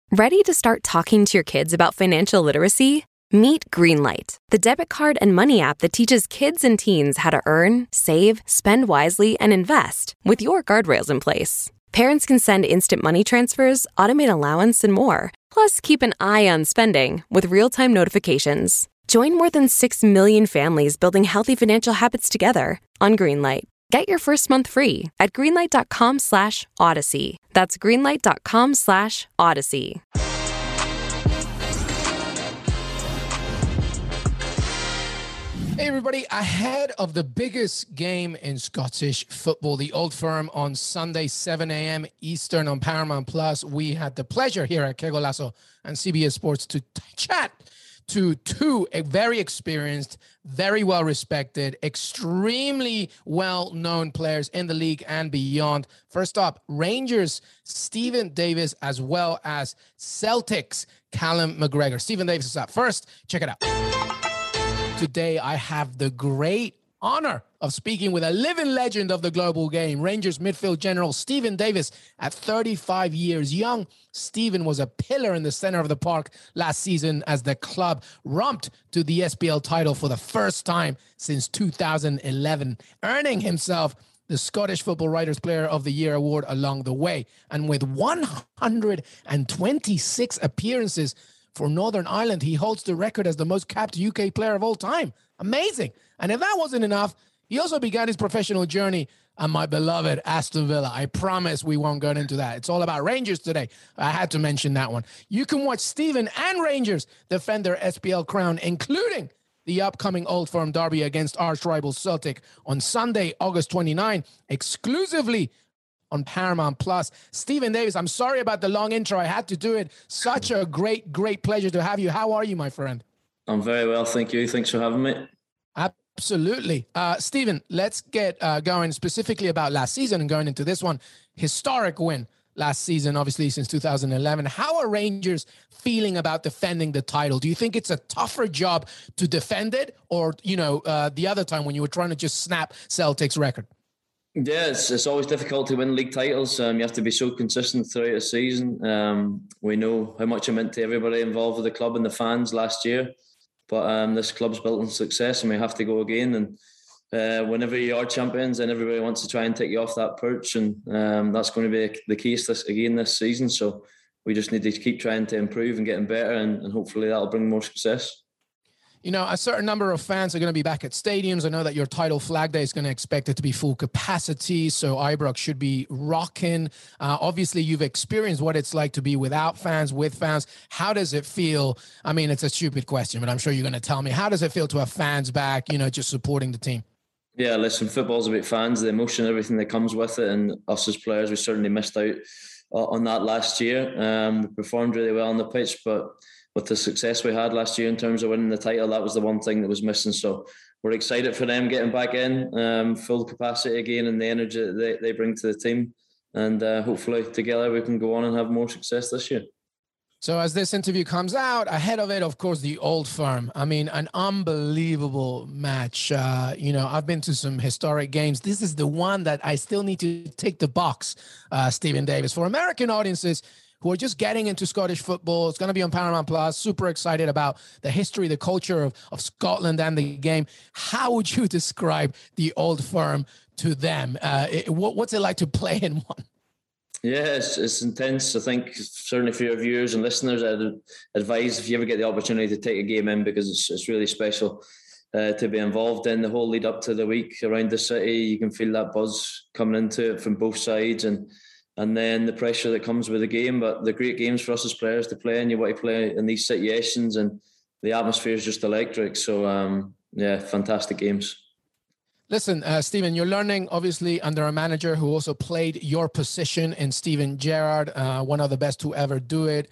Ready to start talking to your kids about financial literacy? Meet Greenlight, the debit card and money app that teaches kids and teens how to earn, save, spend wisely, and invest with your guardrails in place. Parents can send instant money transfers, automate allowance, and more. Plus, keep an eye on spending with real-time notifications. Join more than 6 million families building healthy financial habits together on Greenlight. Get your first month free at greenlight.com/Odyssey. That's greenlight.com/Odyssey. Hey everybody, ahead of the biggest game in Scottish football, the Old Firm on Sunday, 7 a.m. Eastern on Paramount Plus, we had the pleasure here at Qué Golazo and CBS Sports to chat to two very experienced, very well-respected, extremely well-known players in the league and beyond. First up, Rangers' Steven Davis, as well as Celtics' Callum McGregor. Steven Davis is up first. Check it out. Today, I have the great honor of speaking with a living legend of the global game, Rangers midfield general Steven Davis. At 35 years young, Steven was a pillar in the center of the park last season as the club romped to the SPL title for the first time since 2011, earning himself the Scottish Football Writers Player of the Year award along the way. And with 126 appearances for Northern Ireland, he holds the record as the most capped UK player of all time. Amazing. And if that wasn't enough, he also began his professional journey at my beloved Aston Villa. I promise we won't get into that. It's all about Rangers today. I had to mention that one. You can watch Steven and Rangers defend their SPL crown, including the upcoming Old Firm derby against arch rival Celtic on Sunday, August 29, exclusively on Paramount Plus. Steven Davis, I'm sorry about the long intro. I had to do it. Such a great pleasure to have you. How are you, my friend? I'm very well, thank you. Thanks for having me. Absolutely. Steven, let's get going specifically about last season and going into this one. Historic win last season, obviously, since 2011. How are Rangers feeling about defending the title? Do you think it's a tougher job to defend it, or, the other time when you were trying to just snap Celtic's record? Yeah, it's always difficult to win league titles. You have to be so consistent throughout the season. We know how much it meant to everybody involved with the club and the fans last year. But this club's built on success, and we have to go again. And whenever you are champions, then everybody wants to try and take you off that perch. And that's going to be the case this season. So we just need to keep trying to improve and getting better, and hopefully that'll bring more success. A certain number of fans are going to be back at stadiums. I know that your title flag day is going to expect it to be full capacity, so Ibrox should be rocking. Obviously, you've experienced what it's like to be without fans, with fans. How does it feel? I mean, it's a stupid question, but I'm sure you're going to tell me. How does it feel to have fans back, just supporting the team? Yeah, listen, football's about fans, the emotion, everything that comes with it, and us as players, we certainly missed out on that last year. We performed really well on the pitch, but with the success we had last year in terms of winning the title, that was the one thing that was missing. So we're excited for them getting back in, full capacity again, and the energy that they bring to the team. And hopefully together we can go on and have more success this year. So as this interview comes out, ahead of it, of course, the Old Firm. I mean, an unbelievable match. I've been to some historic games. This is the one that I still need to tick the box, Steven Davis. For American audiences who are just getting into Scottish football, it's going to be on Paramount Plus. Super excited about the history, the culture of Scotland and the game. How would you describe the Old Firm to them? What's it like to play in one? Yeah, it's intense. I think certainly for your viewers and listeners, I'd advise if you ever get the opportunity to take a game in, because it's really special to be involved in. The whole lead up to the week around the city, you can feel that buzz coming into it from both sides, and then the pressure that comes with the game. But the great games for us as players to play in. You want to play in these situations, and the atmosphere is just electric. So, fantastic games. Listen, Steven, you're learning, obviously, under a manager who also played your position in Steven Gerrard, one of the best to ever do it.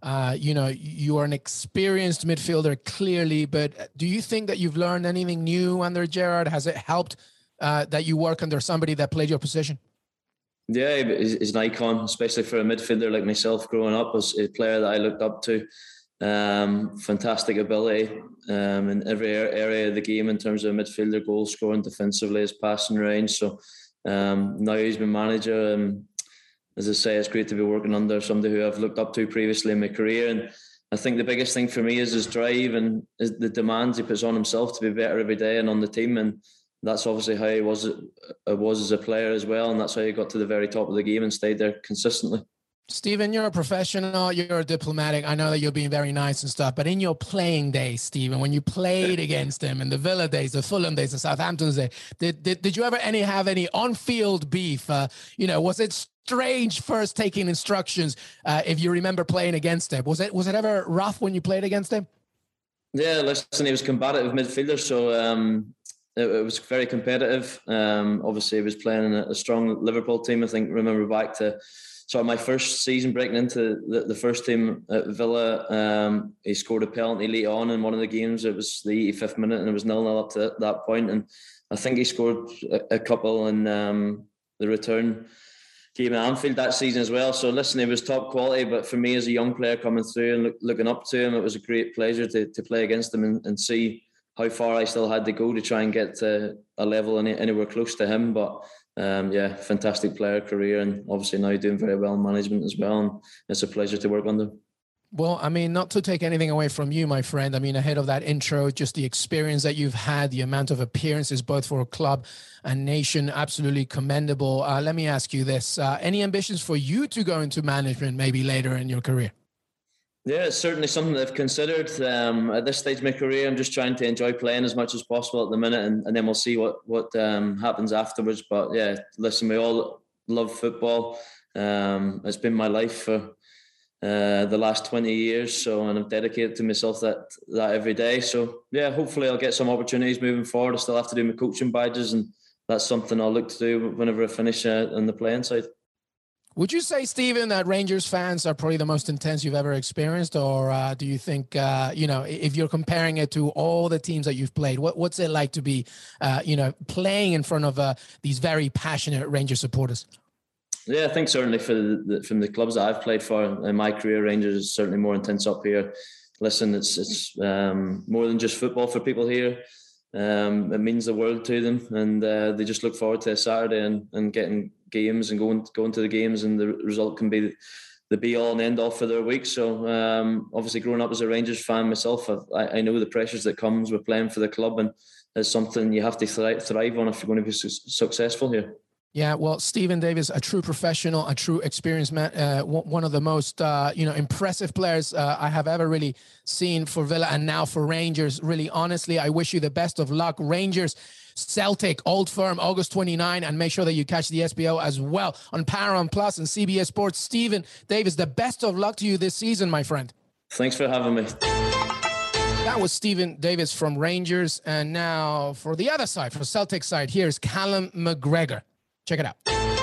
You are an experienced midfielder, clearly, but do you think that you've learned anything new under Gerrard? Has it helped that you work under somebody that played your position? Yeah, he's an icon, especially for a midfielder like myself growing up, as a player that I looked up to. Fantastic ability in every area of the game in terms of midfielder, goal scoring, defensively, his passing range. So now he's been manager, as I say, it's great to be working under somebody who I've looked up to previously in my career. And I think the biggest thing for me is his drive and is the demands he puts on himself to be better every day and on the team. And that's obviously how he was as a player as well. And that's how he got to the very top of the game and stayed there consistently. Stephen, you're a professional, you're a diplomatic. I know that you're being very nice and stuff, but in your playing days, Stephen, when you played against him in the Villa days, the Fulham days, the Southampton's days, did you ever have any on-field beef? Was it strange first taking instructions if you remember playing against him? Was it ever rough when you played against him? Yeah, listen, he was combative midfielder, so it was very competitive. Obviously, he was playing in a strong Liverpool team. I think, remember back to my first season breaking into the first team at Villa, he scored a penalty late on in one of the games. It was the 85th minute and it was 0-0 up to that point. And I think he scored a couple in the return game at Anfield that season as well. So listen, he was top quality, but for me as a young player coming through and looking up to him, it was a great pleasure to play against him and see how far I still had to go to try and get to a level anywhere close to him. But fantastic player career, and obviously now doing very well in management as well, and it's a pleasure to work under. Well, I mean, not to take anything away from you, my friend. I mean, ahead of that intro, just the experience that you've had, the amount of appearances, both for a club and nation, absolutely commendable. Let me ask you this. Any ambitions for you to go into management maybe later in your career? Yeah, it's certainly something that I've considered. At this stage of my career, I'm just trying to enjoy playing as much as possible at the minute, and then we'll see what happens afterwards. But yeah, listen, we all love football. It's been my life for the last 20 years, and I'm dedicated to myself that every day. So yeah, hopefully I'll get some opportunities moving forward. I still have to do my coaching badges, and that's something I'll look to do whenever I finish on the playing side. Would you say, Stephen, that Rangers fans are probably the most intense you've ever experienced? Or do you think, if you're comparing it to all the teams that you've played, what's it like to be, playing in front of these very passionate Rangers supporters? Yeah, I think certainly from the clubs that I've played for in my career, Rangers is certainly more intense up here. Listen, it's more than just football for people here. It means the world to them, and they just look forward to a Saturday and getting games and going to the games, and the result can be the be all and end all for their week. So obviously, growing up as a Rangers fan myself, I know the pressures that comes with playing for the club, and it's something you have to thrive on if you're going to be successful here. Yeah, well, Stephen Davis, a true professional, a true experienced man, one of the most, impressive players I have ever really seen for Villa and now for Rangers. Really, honestly, I wish you the best of luck. Rangers, Celtic, Old Firm, August 29, and make sure that you catch the SBO as well on Paramount Plus and CBS Sports. Stephen Davis, the best of luck to you this season, my friend. Thanks for having me. That was Stephen Davis from Rangers. And now for the other side, for Celtic side, here's Callum McGregor. Check it out.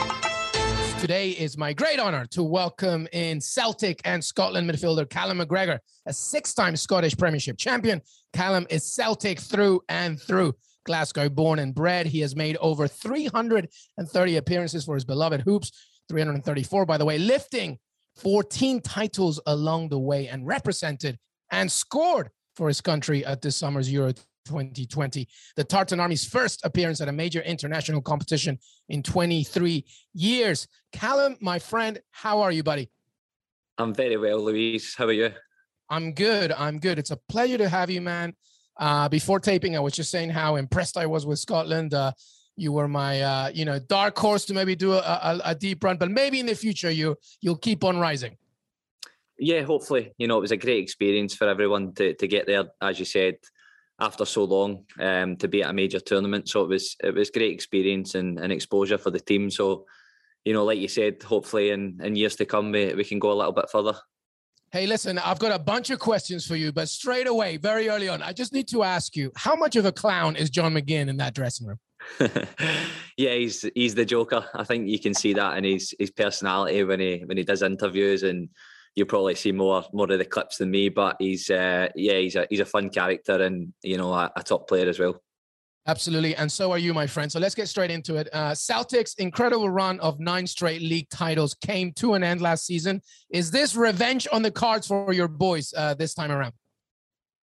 Today is my great honor to welcome in Celtic and Scotland midfielder Callum McGregor, a 6-time Scottish Premiership champion. Callum is Celtic through and through. Glasgow born and bred. He has made over 330 appearances for his beloved Hoops, 334, by the way, lifting 14 titles along the way, and represented and scored for his country at this summer's Euro 2020. The Tartan Army's first appearance at a major international competition in 23 years. Callum, my friend, how are you, buddy? I'm very well, Louise. How are you? I'm good. It's a pleasure to have you, man. Before taping, I was just saying how impressed I was with Scotland. You were my, dark horse to maybe do a deep run, but maybe in the future you'll keep on rising. Yeah, hopefully. It was a great experience for everyone to get there, as you said, after so long, to be at a major tournament. So it was great experience and exposure for the team. So, like you said, hopefully in years to come, we can go a little bit further. Hey, listen, I've got a bunch of questions for you, but straight away, very early on, I just need to ask you, how much of a clown is John McGinn in that dressing room? Yeah, he's the Joker. I think you can see that in his personality when he does interviews, and you'll probably see more of the clips than me. But he's a fun character, and a top player as well. Absolutely, and so are you, my friend. So let's get straight into it. Celtic's incredible run of 9 straight league titles came to an end last season. Is this revenge on the cards for your boys this time around?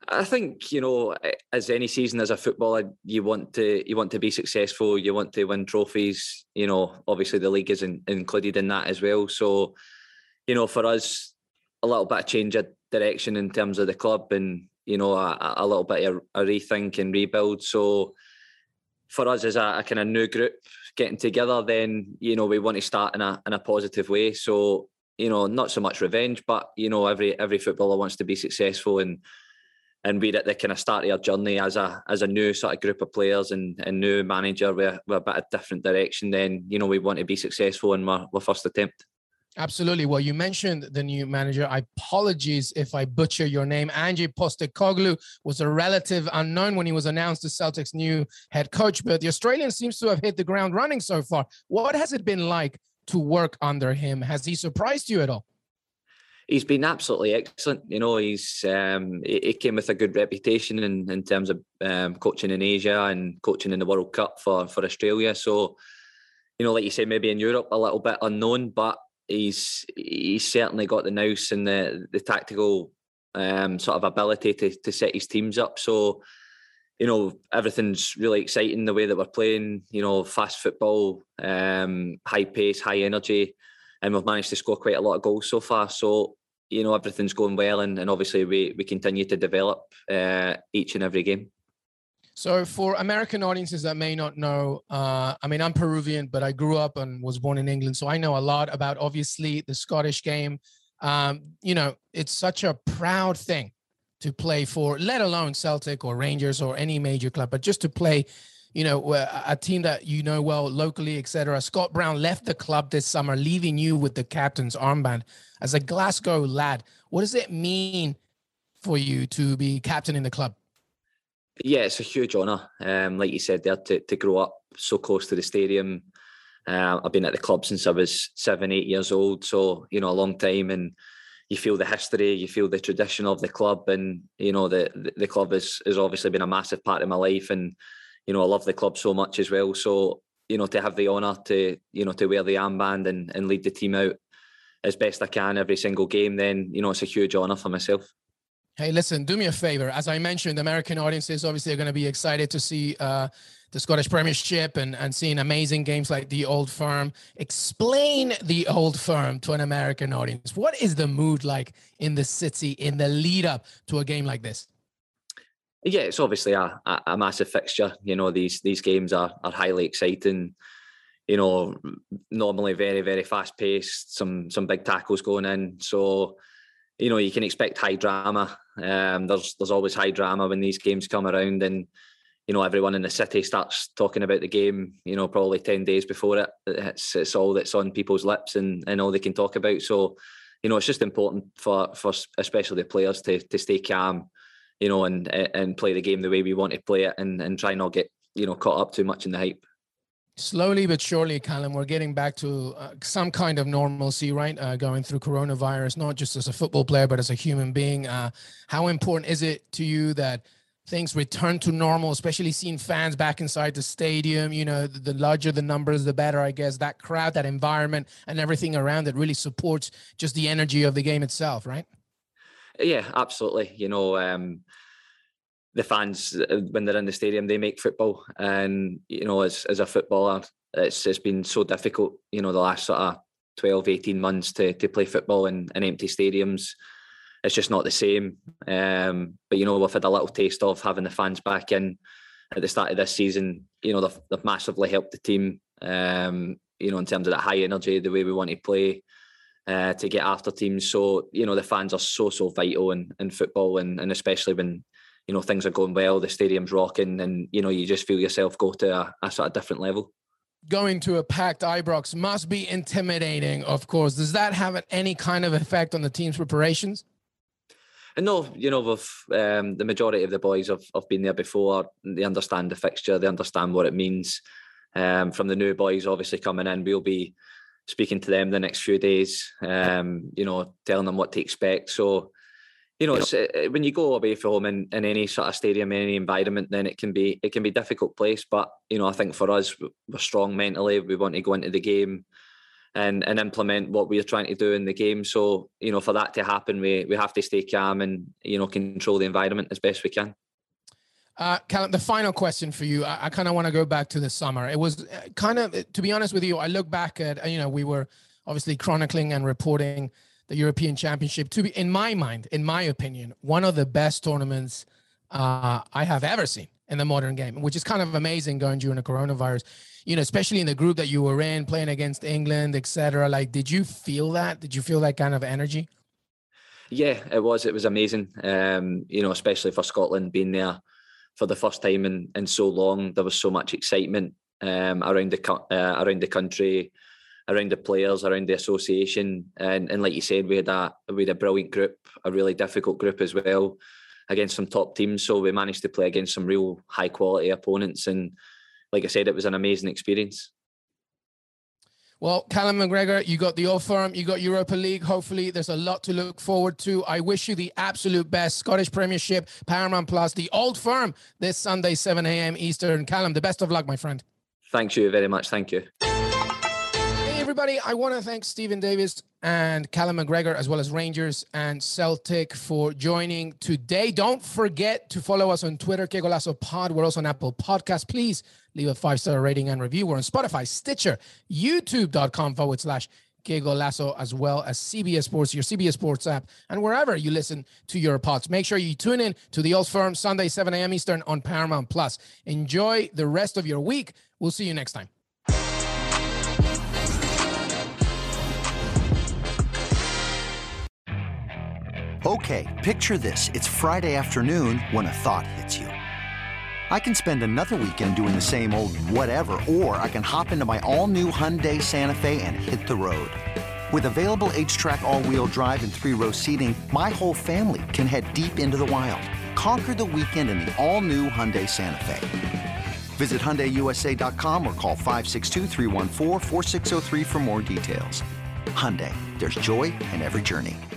I think, as any season as a footballer, you want to be successful. You want to win trophies. Obviously the league is included in that as well. So, for us, a little bit of change of direction in terms of the club, and a little bit of a rethink and rebuild. So, for us as a kind of new group getting together, then we want to start in a positive way. So, not so much revenge, but every footballer wants to be successful, and we're at the kind of start of our journey as a new sort of group of players and new manager. We're a bit of different direction. Then we want to be successful in our first attempt. Absolutely. Well, you mentioned the new manager. Apologies if I butcher your name. Ange Postecoglou was a relative unknown when he was announced as Celtic's new head coach, but the Australian seems to have hit the ground running so far. What has it been like to work under him? Has he surprised you at all? He's been absolutely excellent. He came with a good reputation in terms of coaching in Asia and coaching in the World Cup for Australia. So, like you say, maybe in Europe a little bit unknown, but he's certainly got the nous and the tactical sort of ability to set his teams up. So, everything's really exciting the way that we're playing. Fast football, high pace, high energy. And we've managed to score quite a lot of goals so far. So, everything's going well. And obviously we continue to develop each and every game. So for American audiences that may not know, I'm Peruvian, but I grew up and was born in England. So I know a lot about, obviously, the Scottish game. It's such a proud thing to play for, let alone Celtic or Rangers or any major club, but just to play a team that well locally, etc. Scott Brown left the club this summer, leaving you with the captain's armband. As a Glasgow lad, what does it mean for you to be captain in the club? Yeah, it's a huge honour. Like you said there, to grow up so close to the stadium. I've been at the club since I was 7-8 years old, so a long time, and you feel the history, you feel the tradition of the club, and the club has obviously been a massive part of my life, and I love the club so much as well. So, to have the honour to wear the armband and lead the team out as best I can every single game, then, it's a huge honour for myself. Hey, listen, do me a favor. As I mentioned, American audiences obviously are going to be excited to see the Scottish Premiership and seeing amazing games like the Old Firm. Explain the Old Firm to an American audience. What is the mood like in the city in the lead up to a game like this? Yeah, it's obviously a massive fixture. These games are highly exciting. Normally very, very fast paced. Some big tackles going in. So, you can expect high drama. There's always high drama when these games come around, and everyone in the city starts talking about the game. Probably 10 days before it. It's all that's on people's lips and all they can talk about. So, it's just important for especially the players to stay calm. And play the game the way we want to play it, and try not get caught up too much in the hype. Slowly but surely, Callum, we're getting back to some kind of normalcy, right? Going through coronavirus, not just as a football player, but as a human being. How important is it to you that things return to normal, especially seeing fans back inside the stadium? The larger the numbers, the better, I guess. That crowd, that environment, and everything around it really supports just the energy of the game itself, right? Yeah, absolutely. The fans, when they're in the stadium, they make football. And, as a footballer, it's been so difficult, the last sort of 12, 18 months to play football in empty stadiums. It's just not the same. But, we've had a little taste of having the fans back in at the start of this season. They've massively helped the team, in terms of that high energy, the way we want to play. To get after teams. So, the fans are so vital in football, and especially when, things are going well, the stadium's rocking, and, you just feel yourself go to a sort of different level. Going to a packed Ibrox must be intimidating, of course. Does that have any kind of effect on the team's preparations? And no, we've, the majority of the boys have been there before. They understand the fixture, they understand what it means. From the new boys obviously coming in, we'll be speaking to them the next few days, telling them what to expect. So, it's, when you go away from home in any sort of stadium, in any environment, then it can be a difficult place. But, I think for us, we're strong mentally. We want to go into the game and implement what we're trying to do in the game. So, for that to happen, we have to stay calm and, control the environment as best we can. Callum, the final question for you. I kind of want to go back to the summer. It was kind of, to be honest with you, I look back at, we were obviously chronicling and reporting the European Championship to be, in my mind, in my opinion, one of the best tournaments I have ever seen in the modern game, which is kind of amazing going during the coronavirus, especially in the group that you were in, playing against England, etc. Like, did you feel that? Did you feel that kind of energy? Yeah, it was amazing. Especially for Scotland being there for the first time in so long. There was so much excitement around the country, around the players, around the association, and like you said, we had a brilliant group, a really difficult group as well, against some top teams. So we managed to play against some real high quality opponents, and like I said, it was an amazing experience. Well, Callum McGregor, you got the Old Firm, you got Europa League. Hopefully there's a lot to look forward to. I wish you the absolute best. Scottish Premiership, Paramount Plus, the Old Firm this Sunday, 7 a.m. Eastern. Callum, the best of luck, my friend. Thank you very much. Thank you. Hey, everybody. I want to thank Stephen Davis and Callum McGregor, as well as Rangers and Celtic, for joining today. Don't forget to follow us on Twitter, Que Golazo Pod. We're also on Apple Podcasts. Please leave a 5-star rating and review. We're on Spotify, Stitcher, youtube.com/Que Golazo, as well as CBS Sports, your CBS Sports app, and wherever you listen to your pods. Make sure you tune in to the Old Firm Sunday, 7 a.m. Eastern on Paramount Plus. Enjoy the rest of your week. We'll see you next time. Okay, picture this. It's Friday afternoon when a thought hits you. I can spend another weekend doing the same old whatever, or I can hop into my all-new Hyundai Santa Fe and hit the road. With available H-Track all-wheel drive and 3-row seating, my whole family can head deep into the wild. Conquer the weekend in the all-new Hyundai Santa Fe. Visit HyundaiUSA.com or call 562-314-4603 for more details. Hyundai, there's joy in every journey.